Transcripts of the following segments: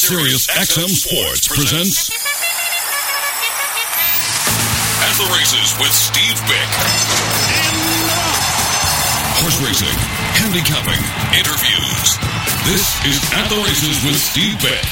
Sirius XM Sports presents At the Races with Steve Bick. Horse racing, handicapping, interviews. This is At the Races with Steve Bick.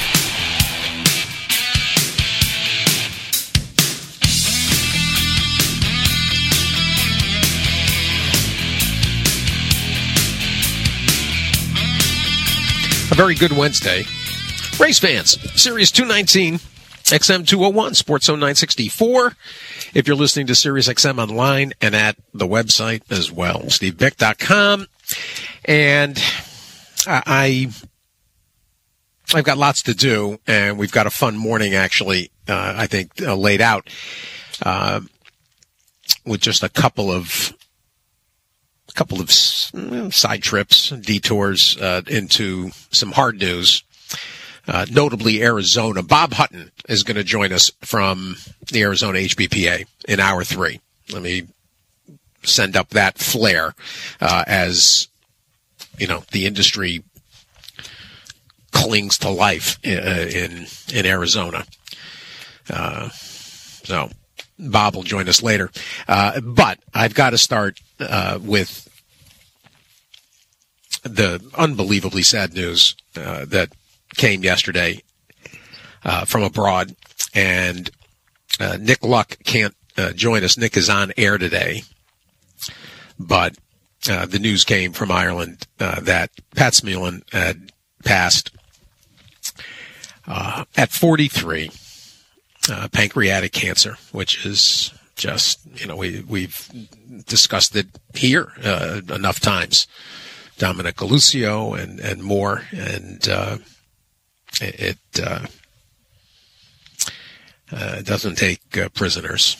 A very good Wednesday. Race fans, Sirius 219, XM 201, Sports Zone 964. If you're listening to Sirius XM online and at the website as well, stevebick.com. And I've got lots to do, and we've got a fun morning, actually, I think, laid out with just a couple of side trips, detours into some hard news, notably Arizona. Bob Hutton is going to join us from the Arizona HBPA in hour 3. Let me send up that flare as, you know, the industry clings to life in Arizona. So Bob will join us later. But I've got to start with the unbelievably sad news that came yesterday from abroad. And Nick Luck can't join us. Nick is on air today. But the news came from Ireland that Pat Smealan had passed at 43. Pancreatic cancer, which is just, you know, we've discussed it here enough times. Dominic Galucio and more, and it doesn't take prisoners.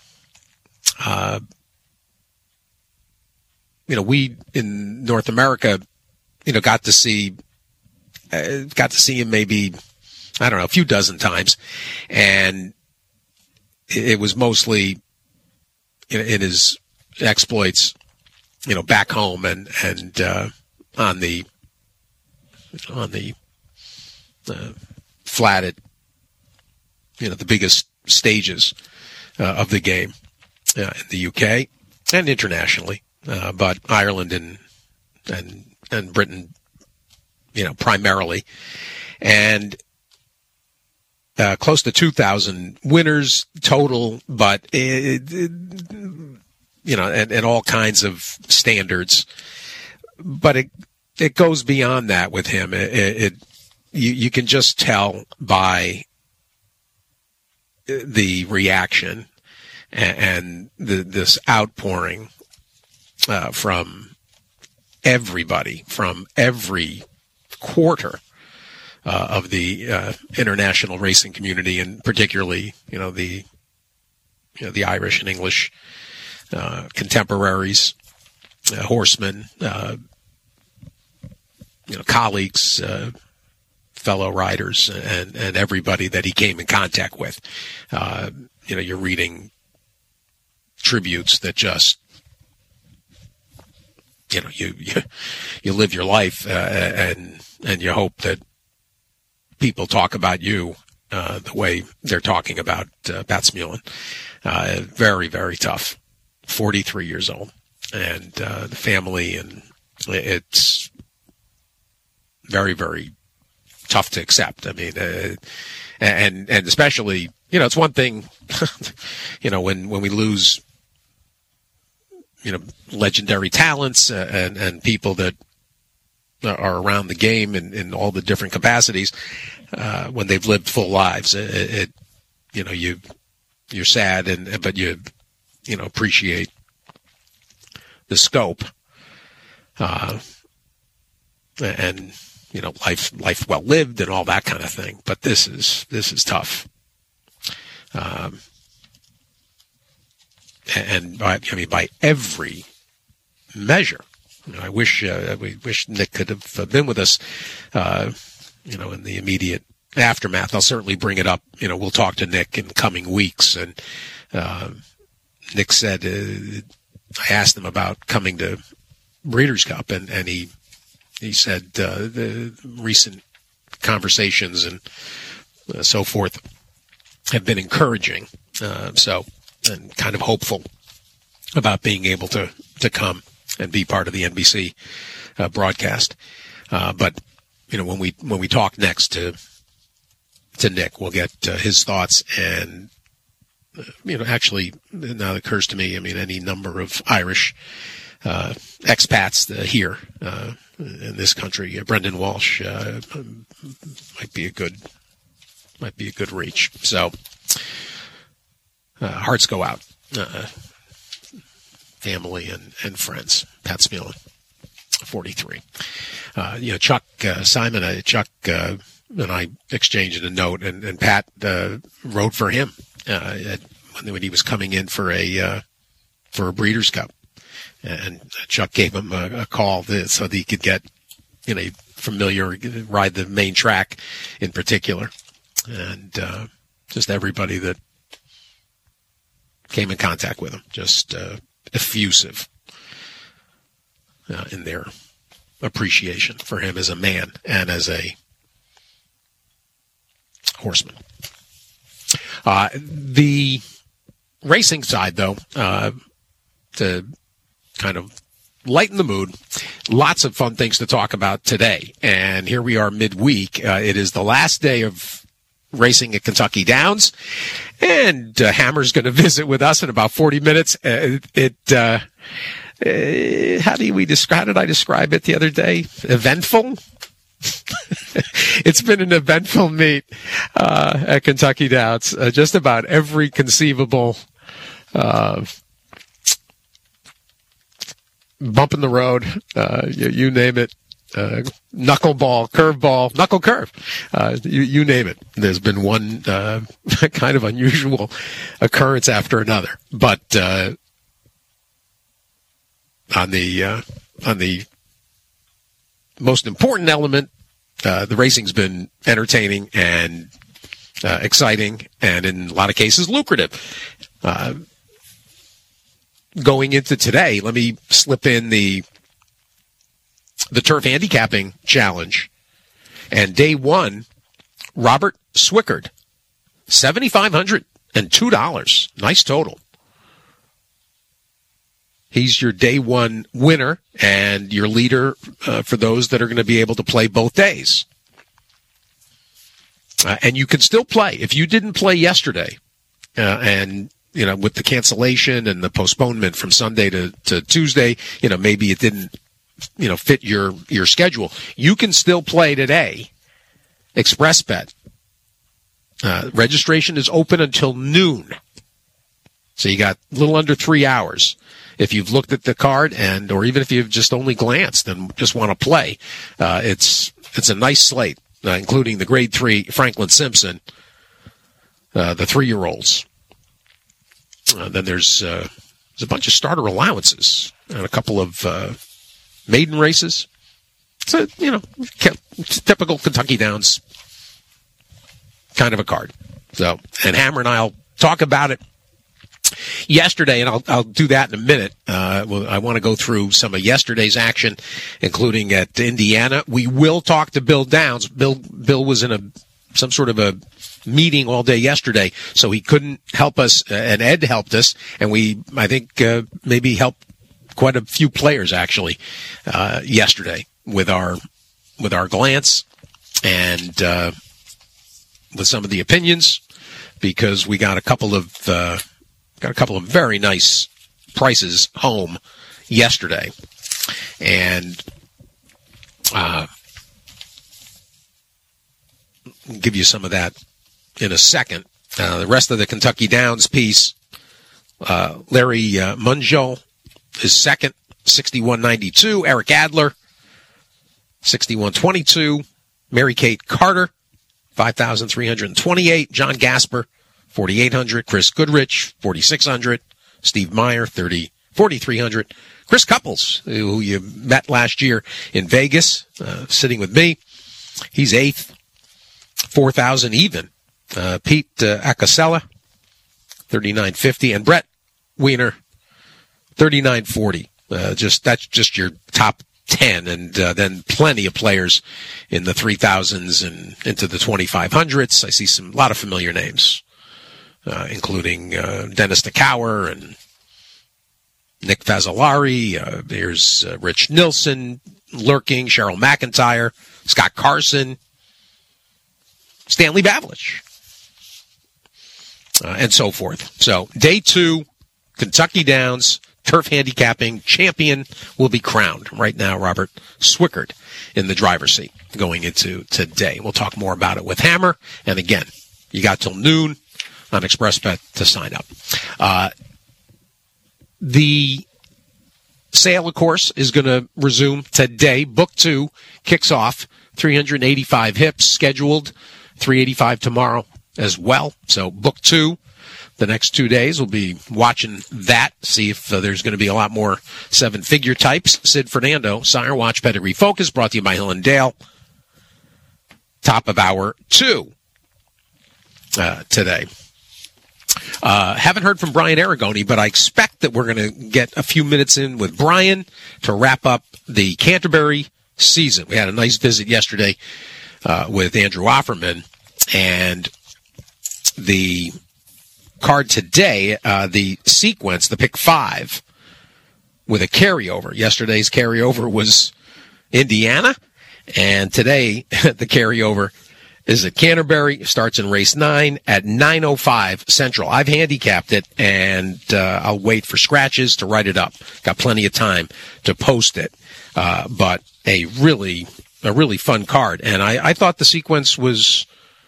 You know, we in North America, you know, got to see him maybe, I don't know, a few dozen times, and it was mostly in his exploits, you know, back home and on the flatted, you know, the biggest stages of the game in the UK and internationally, but Ireland and Britain, you know, primarily, and close to 2,000 winners total, but you know, and all kinds of standards. But it goes beyond that with him. You can just tell by the reaction and this outpouring from everybody, from every quarter of the international racing community, and particularly, you know, the Irish and English contemporaries, horsemen, you know, colleagues, fellow riders, and everybody that he came in contact with. You know, you're reading tributes that just, you know, you live your life, and you hope that people talk about you the way they're talking about Pat Smealan. Very, very tough. 43 years old, and the family, and it's very, very tough to accept. I mean, and especially, you know, it's one thing, you know, when we lose, you know, legendary talents and people that are around the game in all the different capacities, when they've lived full lives, you know, you're sad, but you know, appreciate the scope, and, you know, life well lived and all that kind of thing. But this is tough. And by every measure, you know, we wish Nick could have been with us, you know, in the immediate aftermath. I'll certainly bring it up. You know, we'll talk to Nick in the coming weeks. And Nick said, I asked him about coming to Breeders' Cup, and he said the recent conversations and so forth have been encouraging. And kind of hopeful about being able to come and be part of the NBC broadcast. But when we talk next to Nick, we'll get his thoughts. And actually, now it occurs to me, any number of Irish expats here in this country. Brendan Walsh might be a good reach. So hearts go out, family and friends. Pat Smealin, 43. Chuck Simon, Chuck and I exchanged a note, and Pat wrote for him when he was coming in for a Breeders' Cup, and Chuck gave him a call so that he could get familiar, ride the main track in particular, and just everybody that came in contact with him, just effusive in their appreciation for him as a man and as a horseman. The racing side, though, to kind of lighten the mood, lots of fun things to talk about today. And here we are midweek. It is the last day of racing at Kentucky Downs, and Hammer's going to visit with us in about 40 minutes. How did I describe it the other day? Eventful? It's been an eventful meet at Kentucky Downs. Just about every conceivable bump in the road, you name it. Knuckleball, curveball, knuckle curve, you name it. There's been one kind of unusual occurrence after another. But on the most important element, the racing's been entertaining and exciting, and in a lot of cases lucrative. Going into today, let me slip in the Turf Handicapping Challenge. And day one, Robert Swickard, $7,502. Nice total. He's your day one winner and your leader for those that are going to be able to play both days. And you can still play. If you didn't play yesterday, and with the cancellation and the postponement from Sunday to Tuesday, maybe it didn't fit your schedule, you can still play today. ExpressBet. Registration is open until noon. So you got a little under 3 hours. If you've looked at the card or even if you've just only glanced and just want to play, it's a nice slate, including the grade 3 Franklin Simpson, the 3-year-olds. Then there's a bunch of starter allowances and a couple of maiden races. So, typical Kentucky Downs kind of a card. So, and Hammer and I'll talk about it yesterday, and I'll do that in a minute. I want to go through some of yesterday's action, including at Indiana. We will talk to Bill Downs. Bill was in some sort of a meeting all day yesterday, so he couldn't help us, and Ed helped us, and I think maybe helped quite a few players actually yesterday with our glance and with some of the opinions, because we got a couple of very nice prices home yesterday, and I'll give you some of that in a second. The rest of the Kentucky Downs piece, Larry Mungial is second, 61.92. Eric Adler, 61.22. Mary Kate Carter, 5,328. John Gasper, 4,800. Chris Goodrich, 4,600. Steve Meyer, 4,300. Chris Couples, who you met last year in Vegas, sitting with me, he's eighth, 4,000 even. Pete Acasella, 39.50, and Brett Wiener, 39.40. That's just your top 10, and then plenty of players in the 3,000s and into the 2,500s. I see a lot of familiar names, including Dennis DeCauer and Nick Fazzolari. There's Rich Nilsson lurking, Cheryl McIntyre, Scott Carson, Stanley Bavlich, and so forth. So day 2, Kentucky Downs turf handicapping champion will be crowned. Right now, Robert Swickard in the driver's seat going into today. We'll talk more about it with Hammer. And again, you got till noon on ExpressBet to sign up. The sale, of course, is going to resume today. Book 2 kicks off. 385 hips scheduled. 385 tomorrow as well. So book 2. The next 2 days, we'll be watching that, see if there's going to be a lot more 7-figure types. Sid Fernando, Sire Watch Pedigree Focus, brought to you by Hill & Dale. Top of hour 2 today. Haven't heard from Brian Aragoni, but I expect that we're going to get a few minutes in with Brian to wrap up the Canterbury season. We had a nice visit yesterday with Andrew Offerman, and the card today, the sequence, the pick 5, with a carryover. Yesterday's carryover was Indiana, and today the carryover is at Canterbury. Starts in race 9 at 9:05 Central. I've handicapped it, and I'll wait for scratches to write it up. Got plenty of time to post it, but a really fun card, and I thought the sequence was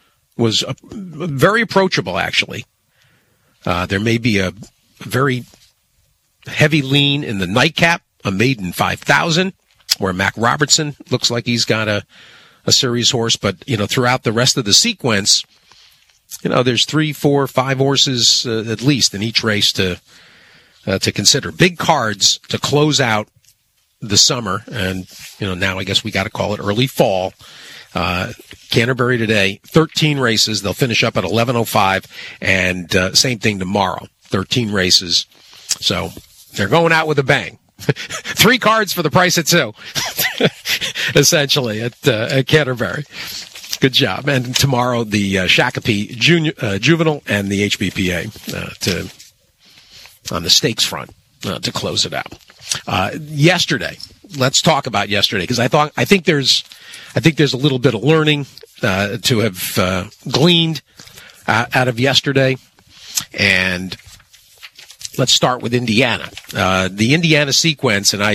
very approachable, actually. There may be a very heavy lean in the nightcap, a maiden 5,000, where Mac Robertson looks like he's got a series horse. But, throughout the rest of the sequence, there's 3, 4, 5 horses at least in each race to consider. Big cards to close out the summer. And, now I guess we got to call it early fall. Canterbury today, 13 races. They'll finish up at 11:05, and same thing tomorrow, 13 races. So they're going out with a bang. 3 cards for the price of 2, essentially, at Canterbury. Good job. And tomorrow, the Shakopee Juvenile and the HBPA on the stakes front to close it out. Yesterday, let's talk about yesterday, because I think there's a little bit of learning to have gleaned out of yesterday. And let's start with Indiana. The Indiana sequence, and I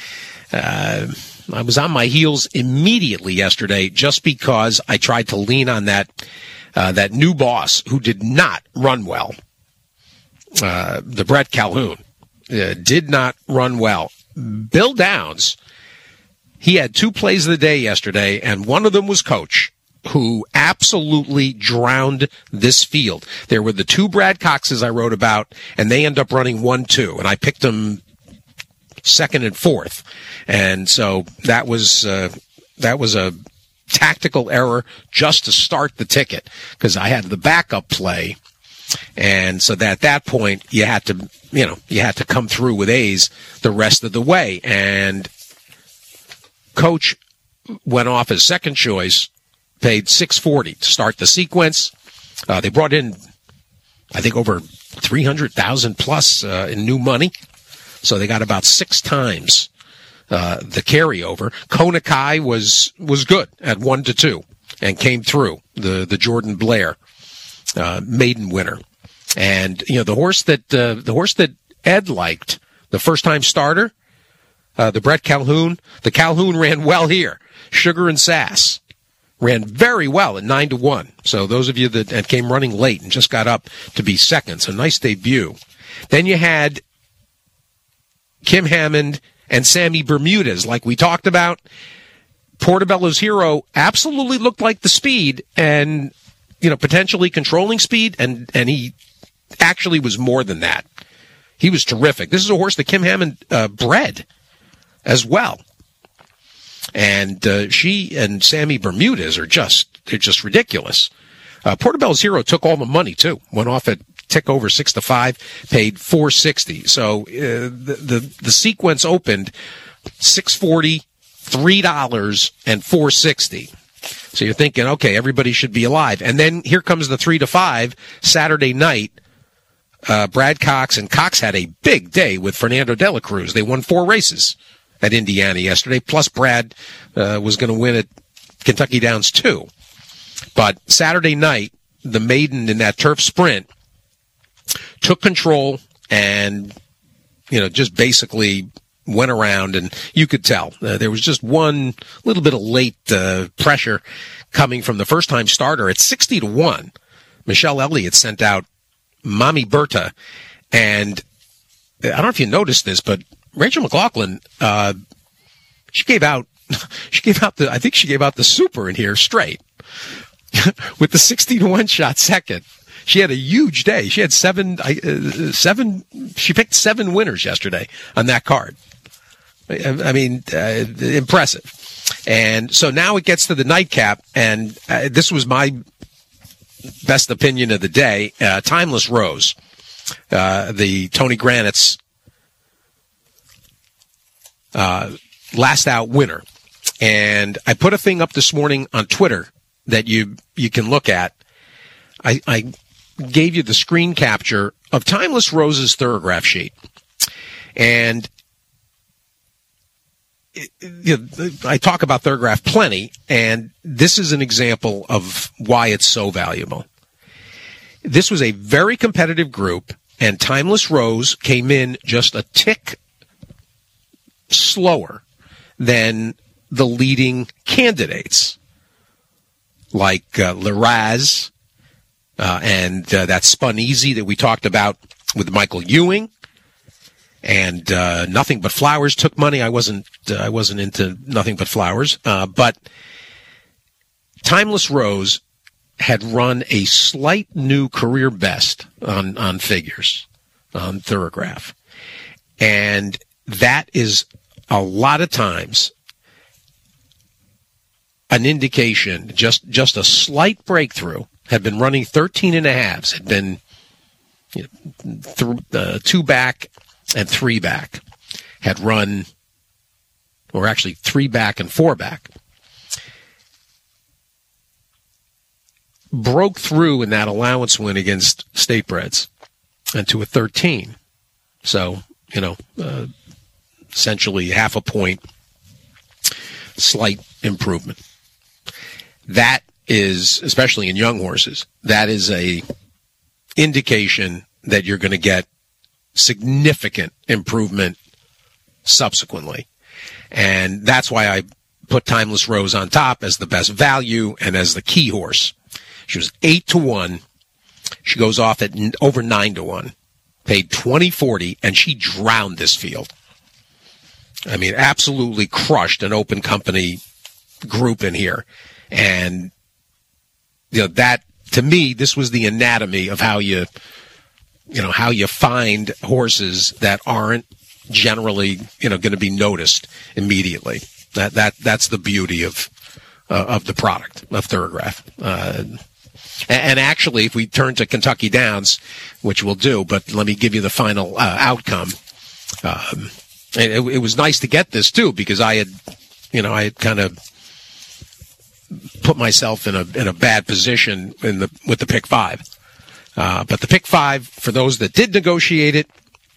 was on my heels immediately yesterday just because I tried to lean on that new boss who did not run well. The Brett Calhoun did not run well. Bill Downs, he had 2 plays of the day yesterday, and one of them was Coach, who absolutely drowned this field. There were the 2 Brad Coxes I wrote about, and they end up running 1-2, and I picked them 2nd and 4th. And so that was a tactical error just to start the ticket, because I had the backup play. And so that at that point, you had to come through with A's the rest of the way. And Coach went off as second choice, paid $640 to start the sequence. They brought in, I think, over $300,000 plus in new money. So they got about 6 times the carryover. Konakai was good at 1-2 and came through the Jordan Blair maiden winner. And the horse that Ed liked, the first time starter, the Brett Calhoun. The Calhoun ran well here. Sugar and Sass ran very well at 9-1. So those of you that came running late and just got up to be second, so nice debut. Then you had Kim Hammond and Sammy Bermudez, like we talked about. Portobello's Hero absolutely looked like the speed and, potentially controlling speed, and he actually was more than that. He was terrific. This is a horse that Kim Hammond bred as well. And she and Sammy Bermudez are just ridiculous. Portobello's Hero took all the money too. Went off at tick over 6-5, paid $460. So the sequence opened $640 $3 and $4.60. So you're thinking, okay, everybody should be alive. And then here comes the 3 to 5 Saturday night. Brad Cox, and Cox had a big day with Fernando de la Cruz. They won 4 races at Indiana yesterday. Plus Brad was going to win at Kentucky Downs too. But Saturday night, the maiden in that turf sprint took control and, just basically went around, and you could tell there was just one little bit of late pressure coming from the first-time starter at 60-1. Michelle Elliott sent out Mommy Berta, and I don't know if you noticed this, but Rachel McLaughlin, she gave out the super in here straight with the 60-1 shot second. She had a huge day. She had she picked 7 winners yesterday on that card. I mean, impressive. And so now it gets to the nightcap, and this was my best opinion of the day. Timeless Rose, the Tony Granite's last out winner. And I put a thing up this morning on Twitter that you can look at. I gave you the screen capture of Timeless Rose's Thorograph sheet. And I talk about Thorograph plenty, and this is an example of why it's so valuable. This was a very competitive group, and Timeless Rose came in just a tick slower than the leading candidates, like Larraz, and that Spun Easy that we talked about with Michael Ewing. And Nothing But Flowers took money. I wasn't into Nothing But Flowers, but Timeless Rose had run a slight new career best on figures on Thorograph, and that is a lot of times an indication, just a slight breakthrough. Had been running 13.5s, had been 2 back and 3 back, had run, or actually 3 back and 4 back, broke through in that allowance win against State Breds and to a 13. So, essentially half a point, slight improvement. That is, especially in young horses, that is a indication that you're going to get significant improvement subsequently. And that's why I put Timeless Rose on top as the best value and as the key horse. She was 8-1. She goes off at over 9-1, paid $20.40, and she drowned this field. I mean, absolutely crushed an open company group in here. And that, to me, this was the anatomy of how you find horses that aren't generally, going to be noticed immediately. That's the beauty of the product of Thorograph. And actually, if we turn to Kentucky Downs, which we'll do, but let me give you the final outcome. It was nice to get this too, because I had kind of put myself in a bad position with the pick 5. But the pick 5, for those that did negotiate it,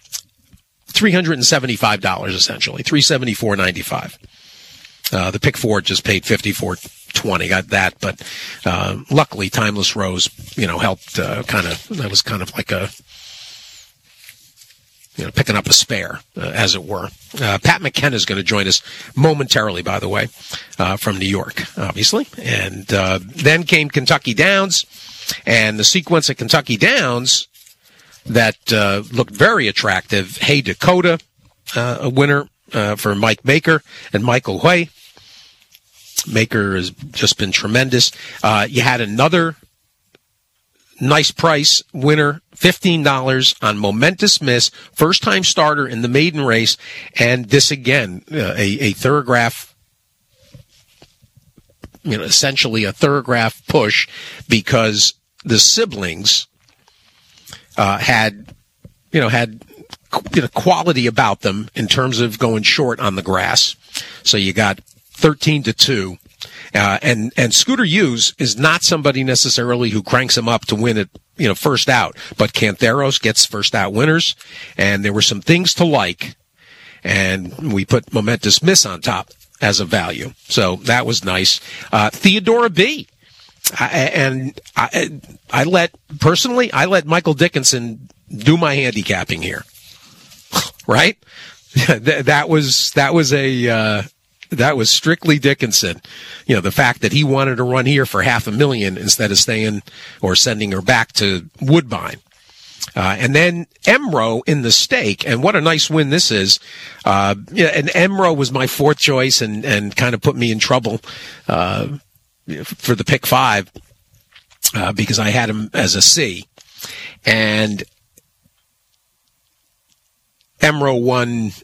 $375 essentially, $374.95. The pick 4 just paid $54.20, got that. But luckily, Timeless Rose, helped that was kind of like a picking up a spare, as it were. Pat McKenna is going to join us momentarily, by the way, from New York, obviously. And then came Kentucky Downs, and the sequence at Kentucky Downs that looked very attractive. Hey Dakota, a winner for Mike Maker and Michael Huey. Maker has just been tremendous. You had another nice price winner, $15 on Momentous Miss, first-time starter in the maiden race, and this again, a Thorograph, essentially a Thorograph push, because the siblings had quality about them in terms of going short on the grass. So you got 13-2. And Scooter Hughes is not somebody necessarily who cranks him up to win it, first out. But Canteros gets first out winners, and there were some things to like, and we put Momentous Miss on top as a value. So that was nice. Theodora B. I let Michael Dickinson do my handicapping here. Right? That was strictly Dickinson. The fact that he wanted to run here for $500,000 instead of staying or sending her back to Woodbine. And then Emro in the stake, and what a nice win this is. And Emro was my fourth choice and kind of put me in trouble, for the pick 5, because I had him as a C. And Emro won,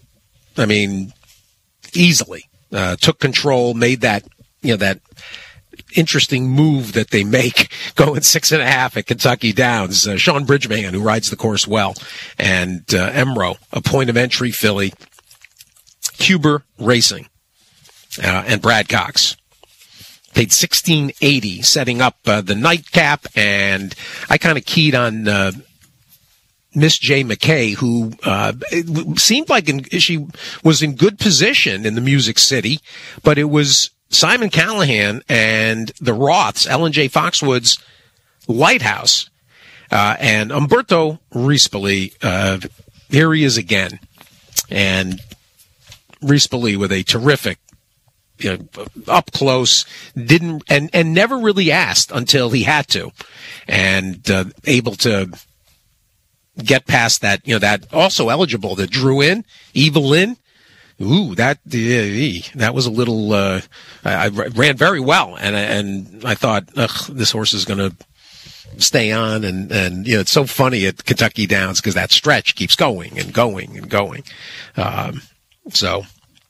easily. Took control, made that interesting move that they make going 6.5 at Kentucky Downs. Sean Bridgman, who rides the course well, and Emro, a point of entry filly, Huber Racing, and Brad Cox. Paid $16.80, setting up the nightcap, and I kind of keyed on Miss J. McKay, who it seemed like she was in good position in the Music City, but it was Simon Callahan and the Roths, Ellen J. Foxwood's Lighthouse, and Umberto Rispoli. Here he is again, and Rispoli with a terrific, up close, didn't and never really asked until he had to, and able to get past that, that also eligible that drew in Evelyn. Ooh, that was a little, I ran very well. And I thought, this horse is going to stay on. And, it's so funny at Kentucky Downs because that stretch keeps going and going and going. So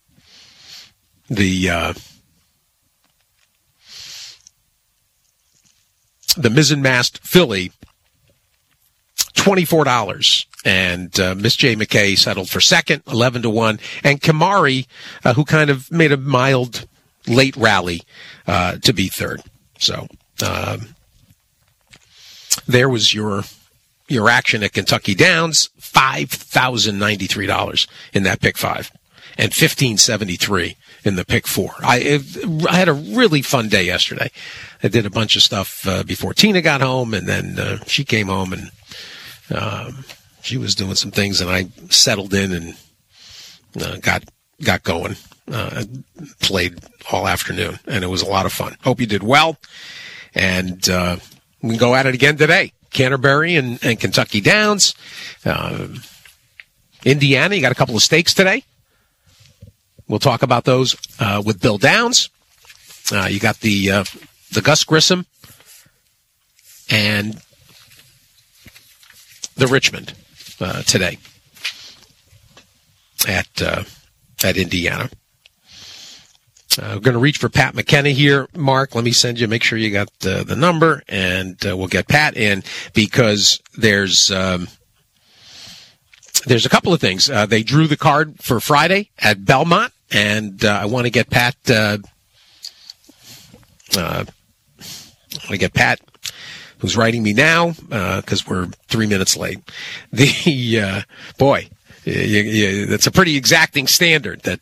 the mizzen-mast filly, $24, and Miss J. McKay settled for second, 11-1, and Kamari, who kind of made a mild late rally to be third. So there was your action at Kentucky Downs, $5,093 in that pick 5, and $1,573 in the pick 4. I had a really fun day yesterday. I did a bunch of stuff before Tina got home, and then she came home and she was doing some things, and I settled in and got going. Played all afternoon, and it was a lot of fun. Hope you did well, and we can go at it again today. Canterbury and Kentucky Downs. Indiana, you got a couple of stakes today. We'll talk about those with Bill Downs. You got the Gus Grissom and the Richmond today at Indiana. We're going to reach for Pat McKenna here. Mark, let me send you, make sure you got the number, and we'll get Pat in because there's a couple of things. They drew the card for Friday at Belmont, and I want to get Pat. Who's writing me now, because we're 3 minutes late. Boy, that's a pretty exacting standard that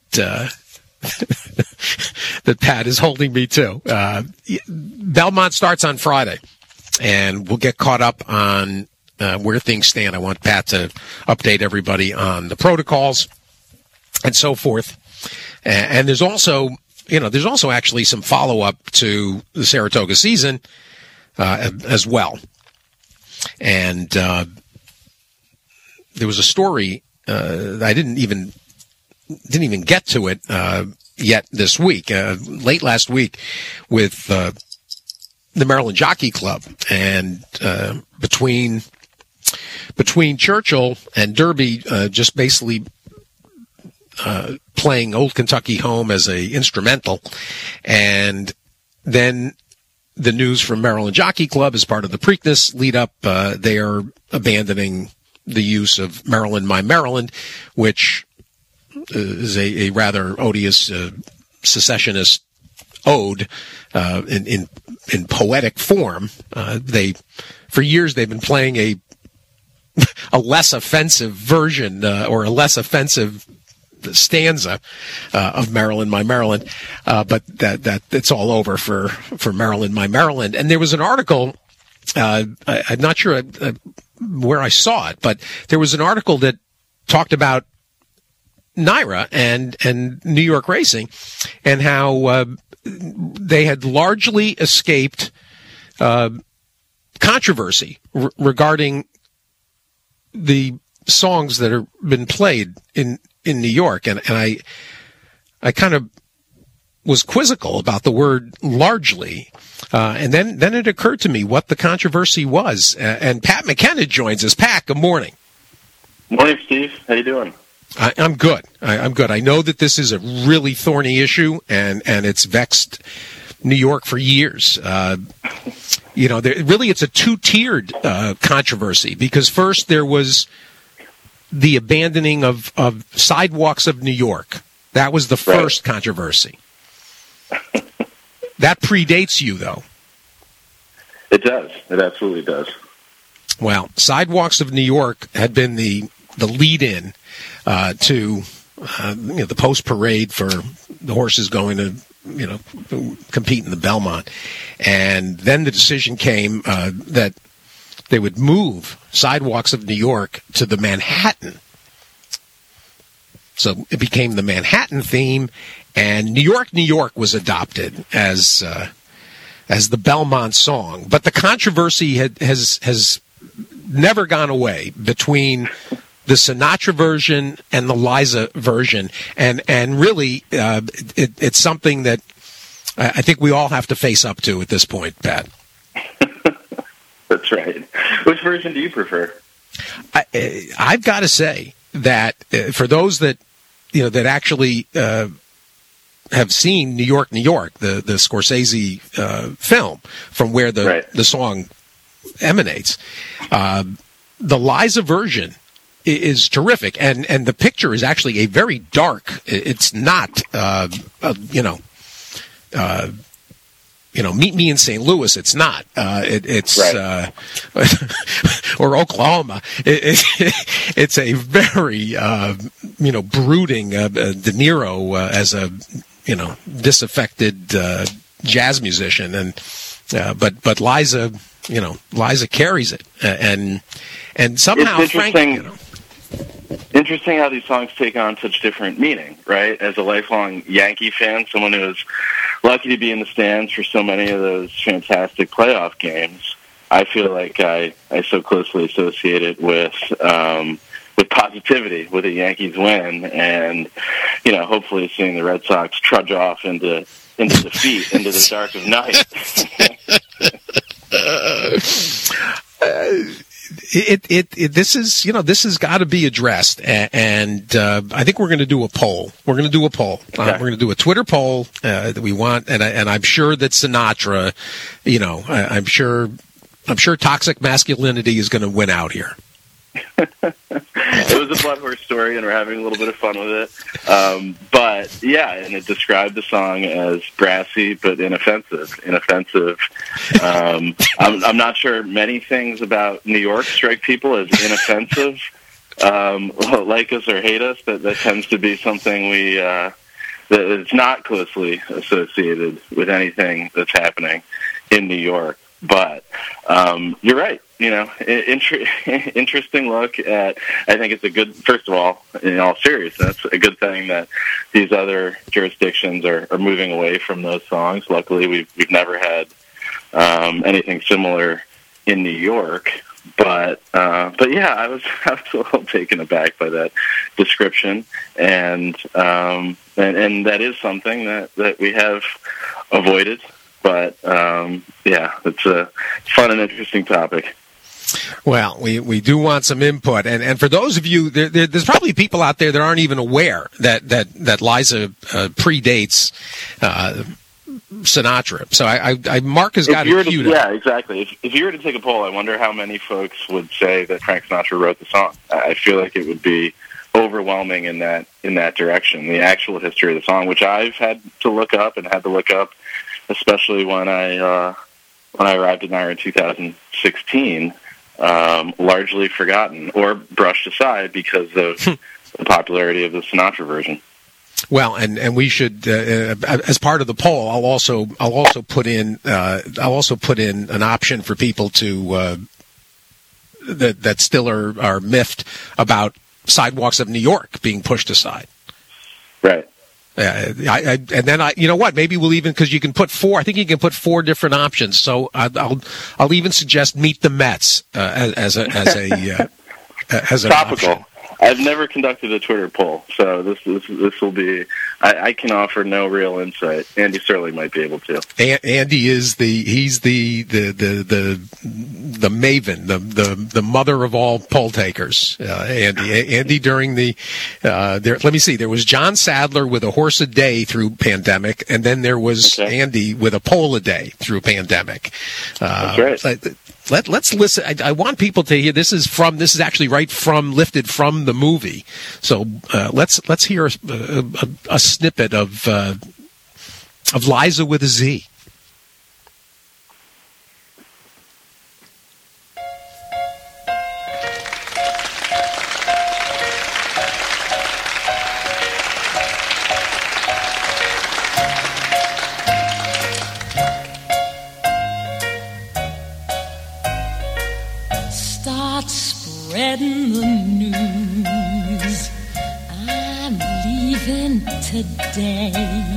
that Pat is holding me to. Belmont starts on Friday, and we'll get caught up on where things stand. I want Pat to update everybody on the protocols and so forth. And there's also actually some follow-up to the Saratoga season as well. And there was a story I didn't even get to it yet this week, late last week, with the Maryland Jockey Club, and between Churchill and Derby, just basically playing Old Kentucky Home as a instrumental, and then the news from Maryland Jockey Club as part of the Preakness lead up, they are abandoning the use of Maryland, My Maryland, which is a rather odious secessionist ode in poetic form. For years they've been playing a less offensive version or a less offensive stanza of Maryland, My Maryland, but that it's all over for Maryland, My Maryland. And there was an article. I'm not sure where I saw it, but there was an article that talked about NYRA and New York racing and how they had largely escaped controversy regarding the songs that have been played in New York. And I kind of was quizzical about the word largely. And then it occurred to me what the controversy was. And Pat McKenna joins us. Pat, good morning. Morning, Steve. How you doing? I'm good. I'm good. I know that this is a really thorny issue, and it's vexed New York for years. It's a two-tiered controversy, because first there was the abandoning of Sidewalks of New York. That was the first controversy. That predates you, though. It does. It absolutely does. Well, Sidewalks of New York had been the lead-in to the post parade for the horses going to compete in the Belmont, and then the decision came that they would move Sidewalks of New York to the Manhattan. So it became the Manhattan theme, and New York, New York was adopted as the Belmont song. But the controversy has never gone away between the Sinatra version and the Liza version, and really it's something that I think we all have to face up to at this point, Pat. That's right. Which version do you prefer? I've got to say that for those that that actually have seen New York, New York, the Scorsese film from where the song emanates, the Liza version is terrific, and the picture is actually a very dark. It's not, meet me in St. Louis. It's not. It's or Oklahoma. It's a very brooding De Niro as a disaffected jazz musician, and but Liza carries it, and somehow it's interesting. Interesting how these songs take on such different meaning, right? As a lifelong Yankee fan, someone who was lucky to be in the stands for so many of those fantastic playoff games, I feel like I so closely associate it with positivity, with a Yankees win, and hopefully seeing the Red Sox trudge off into defeat, into the dark of night. This has got to be addressed, and I think we're going to do a poll. We're going to do a poll. Okay. We're going to do a Twitter poll that we want, and I'm sure that Sinatra, I'm sure toxic masculinity is going to win out here. It was a blood horse story, and we're having a little bit of fun with it. But yeah, and it described the song as brassy but inoffensive. I'm not sure many things about New York strike people as inoffensive. Like us or hate us, that tends to be something that is not closely associated with anything that's happening in New York. But you're right. Interesting look at. I think it's a good. First of all, in all seriousness, a good thing that these other jurisdictions are moving away from those songs. Luckily, we've never had anything similar in New York. But yeah, I was a little taken aback by that description, and that is something that we have avoided. But yeah, it's a fun and interesting topic. Well, we do want some input, and for those of you, there's probably people out there that aren't even aware that Liza predates Sinatra. So I Mark has got it queued up. Yeah, exactly. If you were to take a poll, I wonder how many folks would say that Frank Sinatra wrote the song. I feel like it would be overwhelming in that direction. The actual history of the song, which I've had to look up, especially when I arrived in Naira in 2016, largely forgotten or brushed aside because of the popularity of the Sinatra version. Well, and we should, as part of the poll, I'll also put in an option for people to that still are miffed about Sidewalks of New York being pushed aside. Right. And then you know what? Maybe we'll even, because you can put 4. I think you can put 4 different options. So I'll even suggest Meet the Mets as an topical option. I've never conducted a Twitter poll, so this will be. I can offer no real insight. Andy Sterling might be able to. Andy is the maven, the mother of all poll takers. Andy during the let me see. There was John Sadler with a horse a day through pandemic, and then there was Andy with a poll a day through pandemic. That's right. Let's listen. I want people to hear. This is actually lifted from the movie. So let's hear a snippet of Liza with a Z. Spreading the news, I'm leaving today.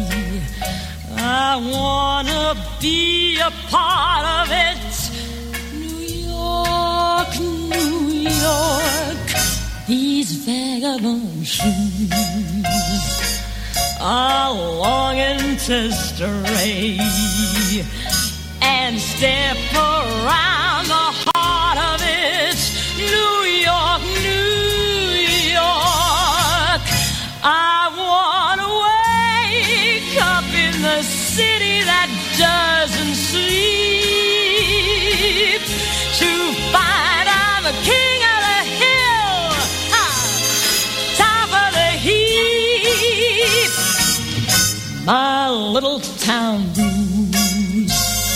I wanna be a part of it. New York, New York, these vagabond shoes are longing to stray and step around the heart of it. New York, New York, I want to wake up in the city that doesn't sleep, to find I'm the king of the hill, top of the heap. My little town blues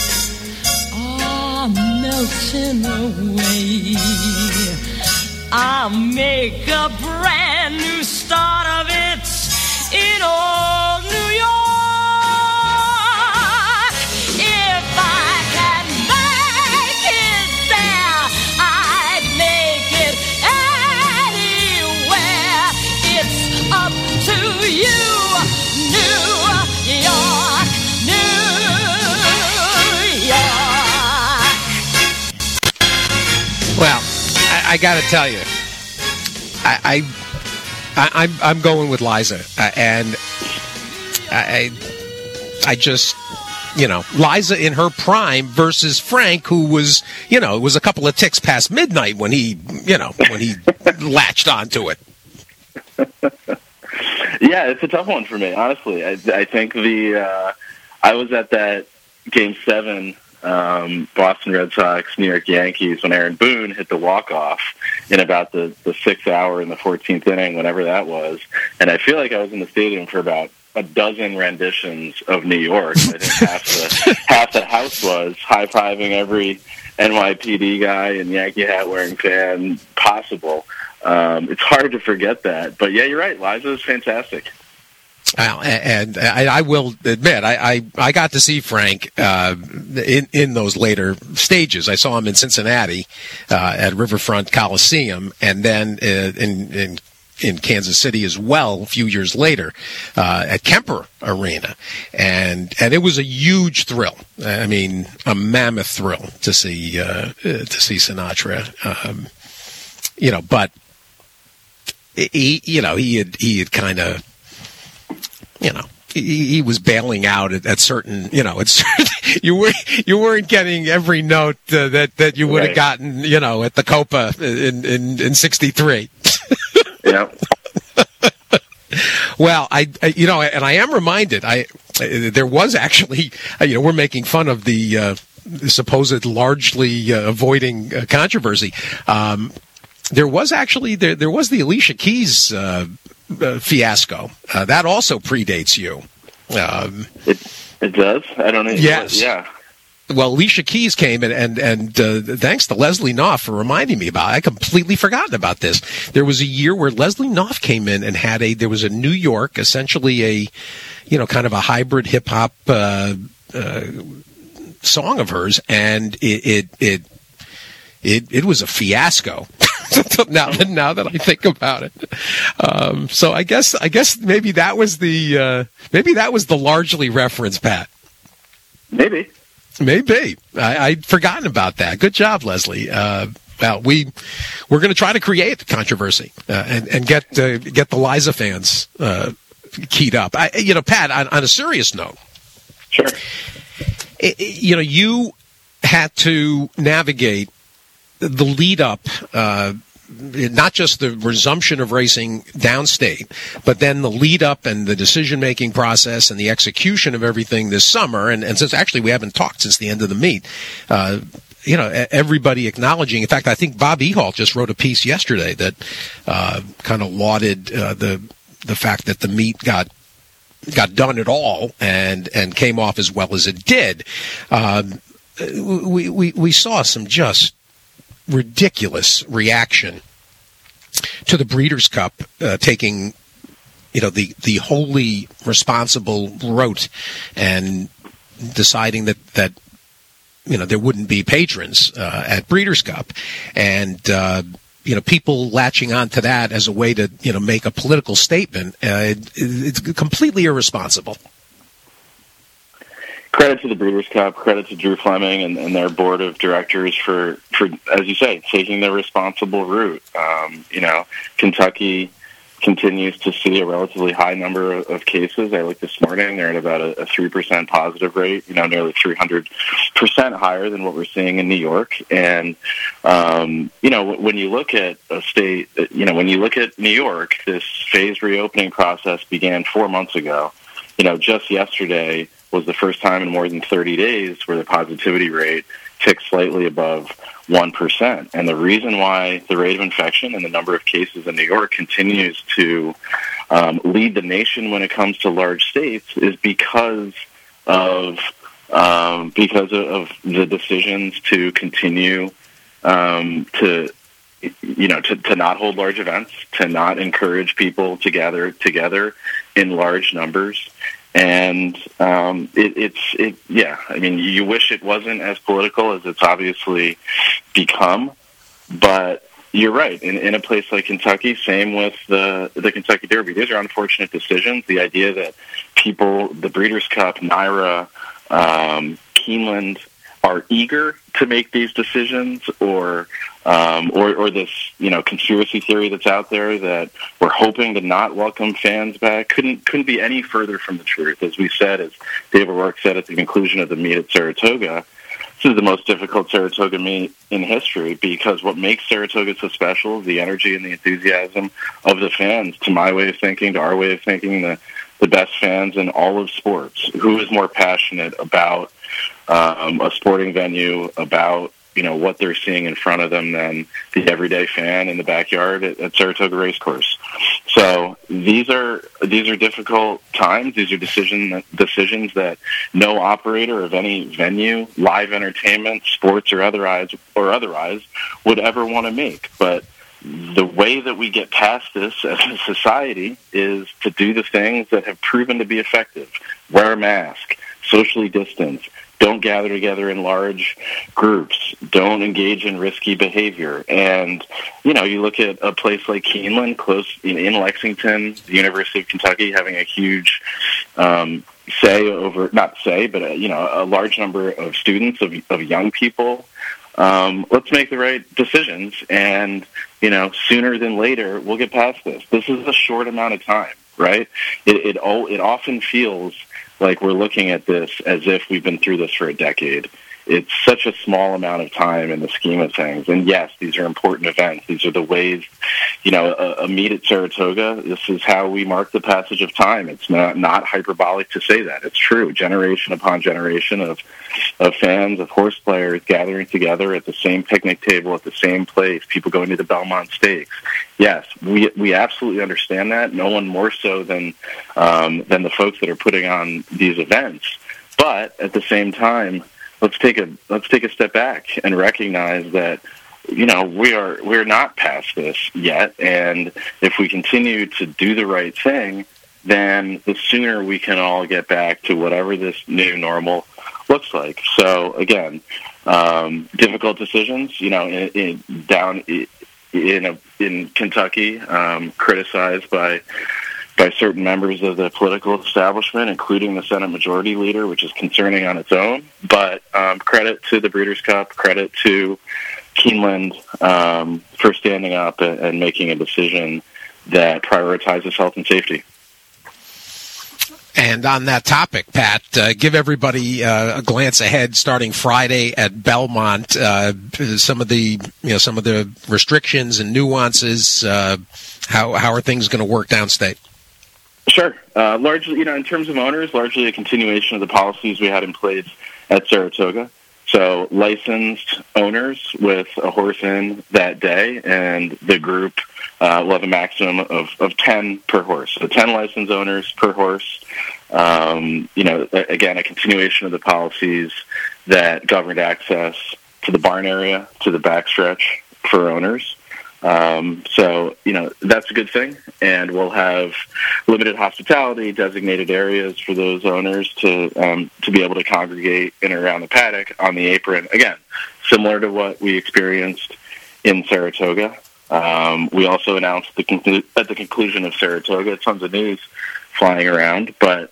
are melting away. I'll make a brand new start of it in old New York. If I can make it there, I'd make it anywhere. It's up to you, New York, New York. Well, I got to tell you, I'm going with Liza, and I just, Liza in her prime versus Frank, who was, it was a couple of ticks past midnight when he latched onto it. Yeah, it's a tough one for me, honestly. I think I was at that Game 7. Boston Red Sox, New York Yankees, when Aaron Boone hit the walk-off in about the 6th hour in the 14th inning, whenever that was. And I feel like I was in the stadium for about a dozen renditions of New York. I think half the house was high-fiving every NYPD guy and Yankee hat-wearing fan possible. It's hard to forget that. But, yeah, you're right. Liza is fantastic. And I will admit, I got to see Frank in those later stages. I saw him in Cincinnati at Riverfront Coliseum, and then in Kansas City as well a few years later at Kemper Arena, and it was a huge thrill. I mean, a mammoth thrill to see Sinatra. But he had kind of. He was bailing out at certain, you weren't getting every note that you would have gotten, at the Copa in '63. Yeah. Well, and I am reminded, there was actually, we're making fun of the supposed largely avoiding controversy. there was actually there was the Alicia Keys fiasco. That also predates you. It does? I don't know. Yes. Yeah. Well, Alicia Keys came and thanks to Leslie Knopf for reminding me about it. I completely forgotten about this. There was a year where Leslie Knopf came in and there was a New York, essentially kind of a hybrid hip hop song of hers, and it was a fiasco. now that I think about it, so I guess maybe that was the largely reference, Pat. Maybe. I'd forgotten about that. Good job, Leslie. Well, we're going to try to create controversy and get the Liza fans keyed up. Pat, on a serious note, sure. You had to navigate the lead up, not just the resumption of racing downstate, but then the lead up and the decision making process and the execution of everything this summer. And since actually we haven't talked since the end of the meet, everybody acknowledging. In fact, I think Bob Ehalt just wrote a piece yesterday that kind of lauded the fact that the meet got done at all and came off as well as it did. We saw some just ridiculous reaction to the Breeders' Cup taking the wholly responsible route and deciding that there wouldn't be patrons at Breeders' Cup, and people latching onto that as a way to make a political statement. It's completely irresponsible. Credit to the Breeders' Cup, credit to Drew Fleming and their board of directors for, as you say, taking the responsible route. Kentucky continues to see a relatively high number of cases. I looked this morning; they're at about a 3% positive rate. Nearly 300% higher than what we're seeing in New York. And when you look at a state, when you look at New York, this phased reopening process began 4 months ago. Just yesterday was the first time in more than 30 days where the positivity rate ticked slightly above 1%. And the reason why the rate of infection and the number of cases in New York continues to lead the nation when it comes to large states is because of the decisions to continue to not hold large events, to not encourage people to gather together in large numbers. And you wish it wasn't as political as it's obviously become, but you're right. In a place like Kentucky, same with the Kentucky Derby. These are unfortunate decisions. The idea that the Breeders' Cup, NYRA, Keeneland are eager to make these decisions, or this conspiracy theory that's out there that we're hoping to not welcome fans back couldn't be any further from the truth. As we said, as Dave O'Rourke said at the conclusion of the meet at Saratoga, this is the most difficult Saratoga meet in history, because what makes Saratoga so special is the energy and the enthusiasm of the fans. To my way of thinking, to our way of thinking, the best fans in all of sports. Who is more passionate about a sporting venue, about what they're seeing in front of them, than the everyday fan in the backyard at Saratoga Racecourse? So these are difficult times. These are decisions that no operator of any venue, live entertainment, sports or otherwise, would ever want to make. But the way that we get past this as a society is to do the things that have proven to be effective. Wear a mask, socially distance, don't gather together in large groups, don't engage in risky behavior. And, you look at a place like Keeneland, close in Lexington, the University of Kentucky having a huge a large number of students, of young people. Let's make the right decisions, and sooner than later we'll get past this. This is a short amount of time, right? It often feels like we're looking at this as if we've been through this for a decade, it's such a small amount of time in the scheme of things. And yes, these are important events. These are the ways, a meet at Saratoga, this is how we mark the passage of time. It's not hyperbolic to say that. It's true. Generation upon generation of fans, of horse players gathering together at the same picnic table, at the same place, people going to the Belmont Stakes. Yes, we absolutely understand that. No one more so than the folks that are putting on these events. But at the same time, let's take a step back and recognize that we're not past this yet, and if we continue to do the right thing, then the sooner we can all get back to whatever this new normal looks like. So again, difficult decisions. Down in Kentucky, criticized by certain members of the political establishment, including the Senate Majority Leader, which is concerning on its own. But credit to the Breeders' Cup, credit to Keeneland for standing up and making a decision that prioritizes health and safety. And on that topic, Pat, give everybody a glance ahead starting Friday at Belmont. Some of the restrictions and nuances. How are things going to work downstate? Sure. Largely, in terms of owners, largely a continuation of the policies we had in place at Saratoga. So licensed owners with a horse in that day, and the group will have a maximum of 10 per horse. So 10 licensed owners per horse. Again, a continuation of the policies that governed access to the barn area, to the backstretch for owners. That's a good thing, and we'll have limited hospitality, designated areas for those owners to be able to congregate in and around the paddock on the apron. Again, similar to what we experienced in Saratoga. We also announced at the conclusion of Saratoga, tons of news flying around, but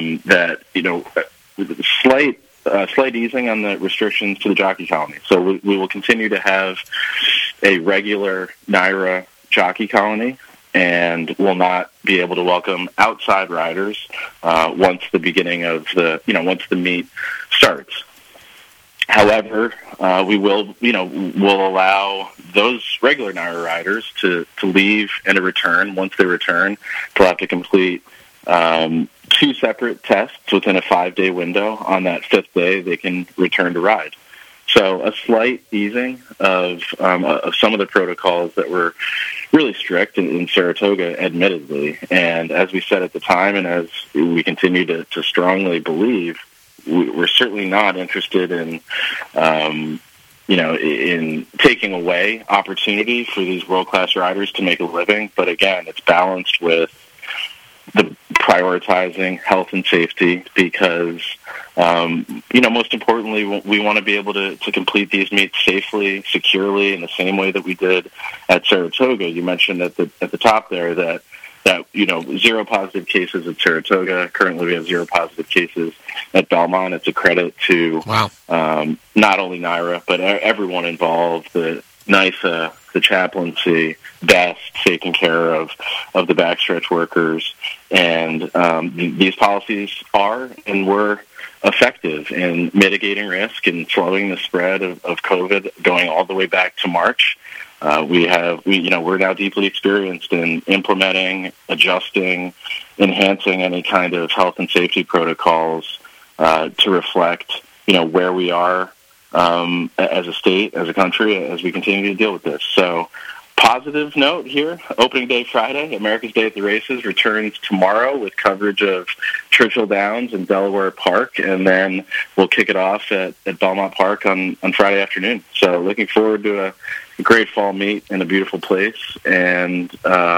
slight easing on the restrictions to the jockey colony. So we will continue to have a regular NYRA jockey colony, and will not be able to welcome outside riders once the meet starts. However, we'll allow those regular NYRA riders to leave and to return. Once they return, they'll have to complete 2 separate tests within a 5-day window. On that 5th day, they can return to ride. So a slight easing of some of the protocols that were really strict in Saratoga, admittedly. And as we said at the time, and as we continue to strongly believe, we're certainly not interested in taking away opportunity for these world-class riders to make a living. But again, it's balanced with the prioritizing health and safety, because most importantly, we want to be able to complete these meets safely, securely, in the same way that we did at Saratoga. You mentioned at the top there that 0 positive cases at Saratoga. Currently, we have 0 positive cases at Belmont. It's a credit to not only NYRA but everyone involved, the NYSA, the chaplaincy, best taking care of the backstretch workers, and these policies are and were effective in mitigating risk and slowing the spread of COVID going all the way back to March. We're now deeply experienced in implementing, adjusting, enhancing any kind of health and safety protocols to reflect, where we are as a state, as a country, as we continue to deal with this. So, positive note here, opening day Friday, America's Day at the Races returns tomorrow with coverage of Churchill Downs and Delaware Park, and then we'll kick it off at Belmont Park on Friday afternoon. So looking forward to a great fall meet in a beautiful place, and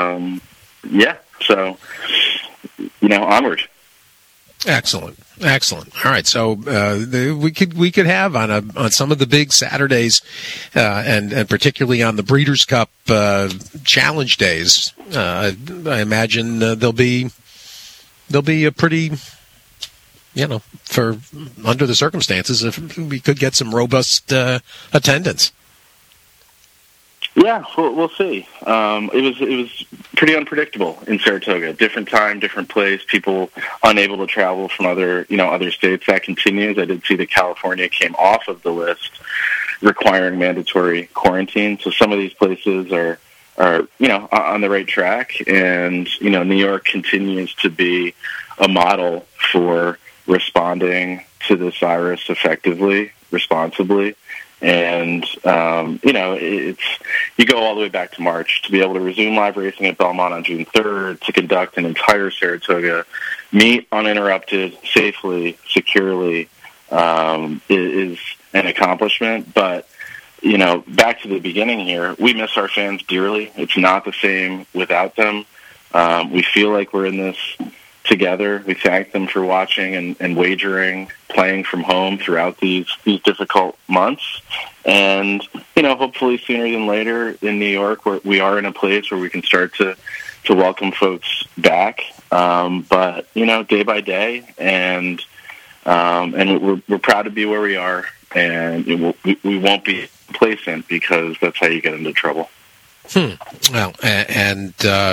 onward. Excellent. All right, so we could have on some of the big Saturdays, and particularly on the Breeders' Cup challenge days. I imagine there'll be a pretty, for under the circumstances, if we could get some robust attendance. Yeah, we'll see. It was pretty unpredictable in Saratoga. Different time, different place. People unable to travel from other states. That continues. I did see that California came off of the list, requiring mandatory quarantine. So some of these places are on the right track, and New York continues to be a model for responding to this virus effectively, responsibly. And, it's, you go all the way back to March to be able to resume live racing at Belmont on June 3rd, to conduct an entire Saratoga meet uninterrupted, safely, securely, is an accomplishment. But, back to the beginning here, we miss our fans dearly. It's not the same without them. We feel like we're in this together. We thank them for watching and wagering, playing from home throughout these difficult months. And, hopefully sooner than later in New York, we are in a place where we can start to welcome folks back. But, day by day, and we're proud to be where we are, and we won't be complacent, because that's how you get into trouble. Well, and I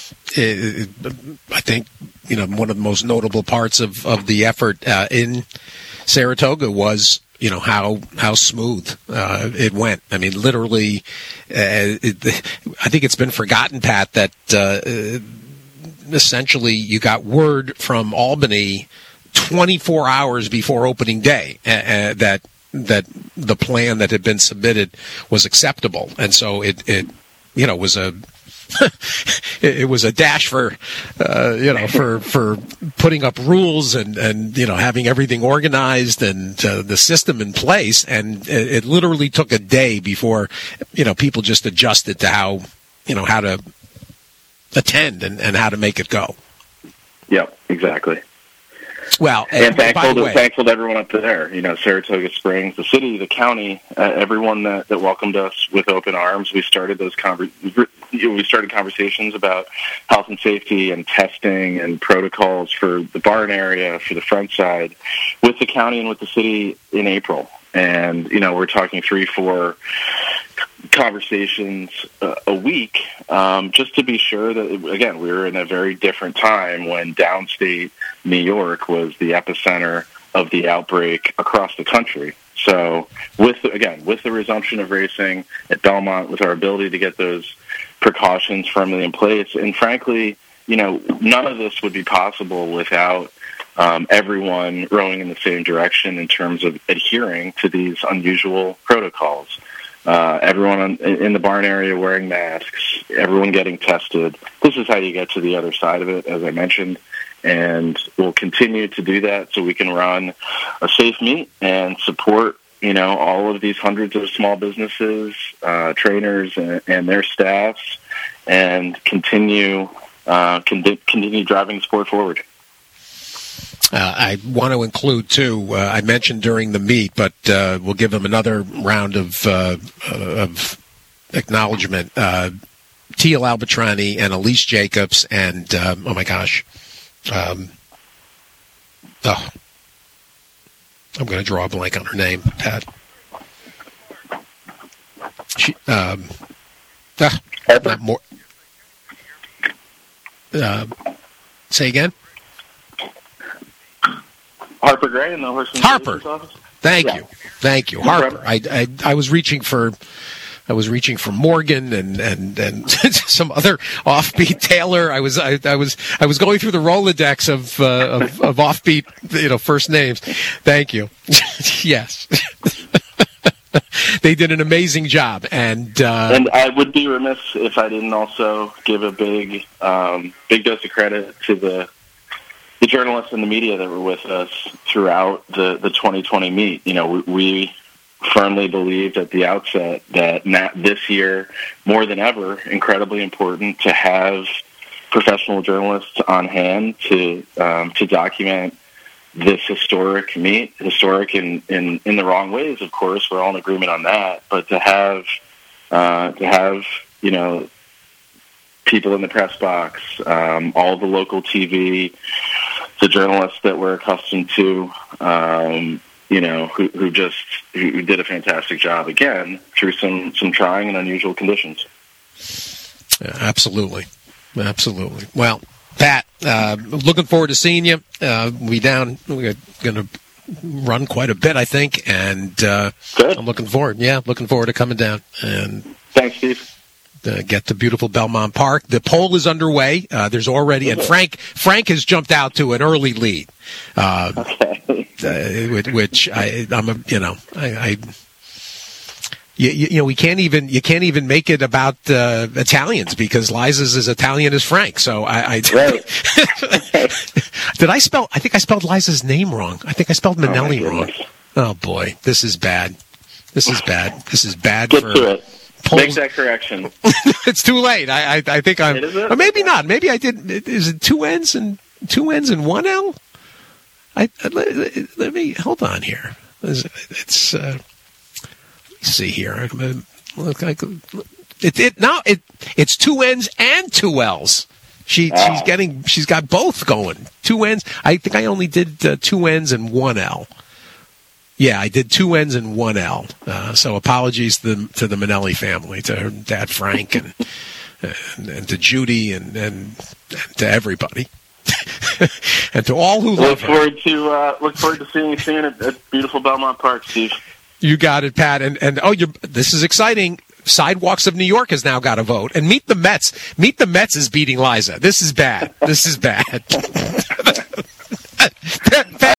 think one of the most notable parts of the effort in Saratoga was how smooth it went. I mean, literally, I think it's been forgotten, Pat, that essentially you got word from Albany 24 hours before opening day that the plan that had been submitted was acceptable, and so it was a it was a dash for putting up rules and having everything organized and the system in place, and it literally took a day before people just adjusted to how to attend and how to make it go. Yep, exactly. Well, and thankful to everyone up there. Saratoga Springs, the city, the county, everyone that welcomed us with open arms. We started conversations about health and safety and testing and protocols for the barn area, for the front side, with the county and with the city in April. And we're talking 3-4 conversations a week, just to be sure that, again, we were in a very different time when downstate New York was the epicenter of the outbreak across the country. So with the resumption of racing at Belmont, with our ability to get those precautions firmly in place, and frankly, none of this would be possible without everyone rowing in the same direction in terms of adhering to these unusual protocols. Everyone in the barn area wearing masks, everyone getting tested. This is how you get to the other side of it, as I mentioned, and we'll continue to do that so we can run a safe meet and support, all of these hundreds of small businesses, trainers, and their staffs, and continue driving the sport forward. I want to include, too, I mentioned during the meet, but we'll give them another round of acknowledgement. Teal Albatrani and Elise Jacobs and, oh my gosh, I'm going to draw a blank on her name, Pat. She, not more. Say again? Harper Gray in the Horse and Harper. Office. Thank you, Harper. I was reaching for Morgan and some other offbeat Taylor. I was going through the Rolodex of offbeat first names. Thank you. Yes. They did an amazing job, and I would be remiss if I didn't also give a big dose of credit to the journalists and the media that were with us throughout the 2020 meet. We firmly believed at the outset that this year, more than ever, incredibly important to have professional journalists on hand to document this historic meet. Historic in the wrong ways, of course. We're all in agreement on that. But to have people in the press box, all the local TV, the journalists that we're accustomed to, who did a fantastic job again through some trying and unusual conditions. Yeah, absolutely. Well, Pat, looking forward to seeing you. We're going to run quite a bit, I think, and Good. I'm looking forward to coming down and thanks, Steve. Get to beautiful Belmont Park. The poll is underway. There's already, and Frank has jumped out to an early lead. Okay. Which we can't even make it about Italians because Liza's as Italian as Frank. So I Right. I think I spelled Liza's name wrong. I think I spelled Minnelli wrong. Oh boy, this is bad. This is bad Get for to it. polls. Make that correction. It's too late. I think I'm, Is it? or maybe not. Maybe I did. Is it two N's and one L? Let me hold on here. It's let me see here. It's two N's and two L's. She's got both going. Two N's. I think I only did two N's and one L. Yeah, I did two N's and one L. So apologies to the Minnelli family, to her dad Frank, and to Judy, and to everybody, and to all who love her. Look forward to seeing you soon at beautiful Belmont Park, Steve. You got it, Pat. And this is exciting. Sidewalks of New York has now got a vote, and Meet the Mets. Meet the Mets is beating Liza. This is bad.